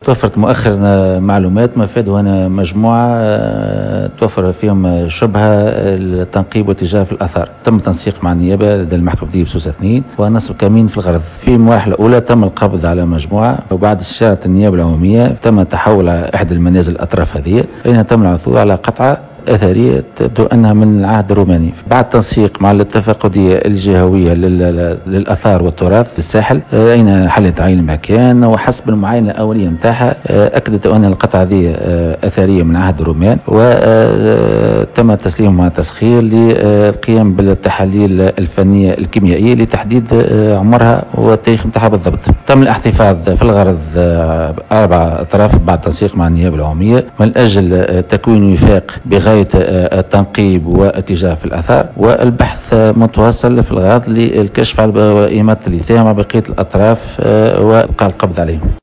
توفرت مؤخرا معلومات مفاده هنا مجموعة توفر فيهم شبهة التنقيب والاتجاه في الآثار. تم تنسيق مع النيابة لدى المحكمة الابتدائية بسوسة 2 ونصب كمين في الغرض. في المراحل الأولى تم القبض على مجموعة، وبعد استشارة النيابة العمومية تم تحول إحدى المنازل الأطراف هذه، فإنها تم العثور على قطعة أثرية تبدو أنها من العهد الروماني. بعد تنسيق مع الاتفاقية الجهوية للآثار والتراث في الساحل، أين حل تعيين المكان، وحسب المعاينة الأولية متاعها أكدت أن القطعة هذه أثرية من عهد الرومان، وتم تسليمها مع تسخير للقيام بالتحاليل الفنية الكيميائية لتحديد عمرها والتاريخ متاعها بالضبط. تم الاحتفاظ في الغرض 4 أطراف بعد تنسيق مع النيابة العمومية من أجل تكوين وفاق بغاية التنقيب واتجاه في الآثار، والبحث متواصل في الغرض للكشف على إماتة الاتهام مع بقية الأطراف وإبقاء القبض عليهم.